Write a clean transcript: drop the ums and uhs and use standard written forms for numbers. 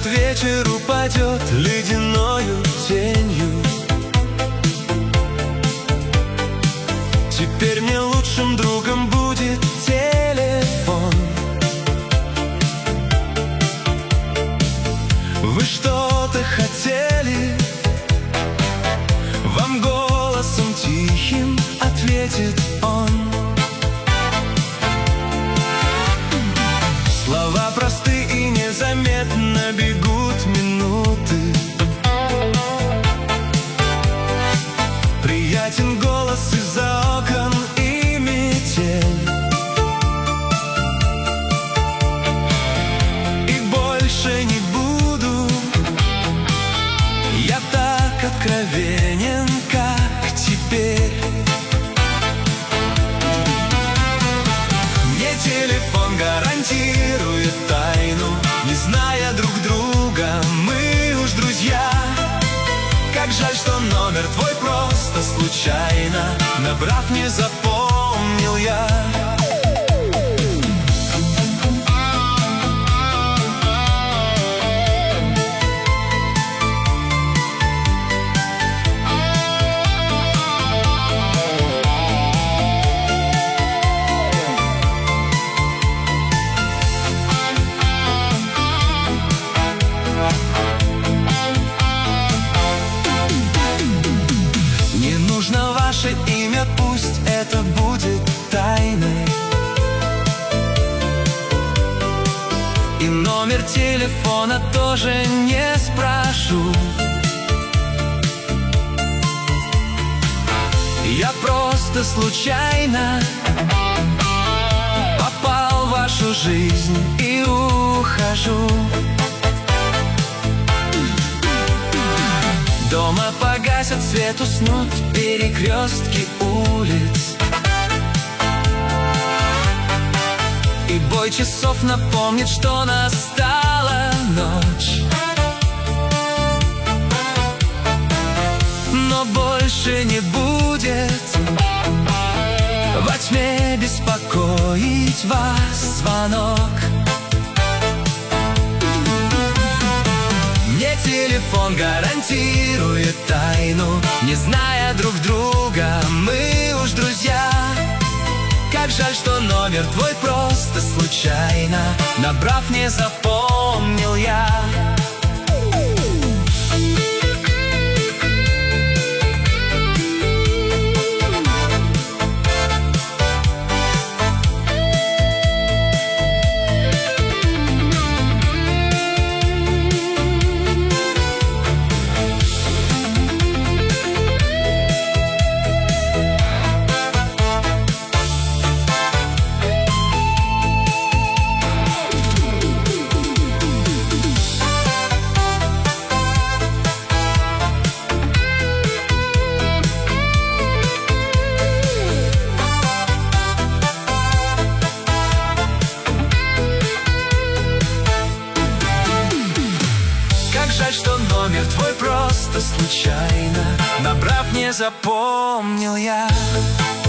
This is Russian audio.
Этот вечер упадет ледяною тенью. Теперь мне лучшим другом будет телефон. Вы что-то хотели? Вам голосом тихим ответит он. Слова просты и незаметно бегут минуты. Приятен голос из-за окон и метель. И больше не буду я так откровенен, как теперь. Мне телефон гарантирует тайну. Не зная друг друга, мы уж друзья. Как жаль, что номер твой просто случайно, набрав, не запомнил я. Ваше имя, пусть это будет тайной. И номер телефона тоже не спрошу. Я просто случайно попал в вашу жизнь и ухожу. Дома погасят свет, уснут перекрестки улиц. И бой часов напомнит, что настала ночь. Но больше не будет во тьме беспокоить вас звонок. Мне телефон гарантирует тайну. Не зная друг друга, мы уж друзья. Как жаль, что номер твой просто случайно, набрав, не запомнил я. Жаль, что номер твой просто случайно, набрав, не запомнил я.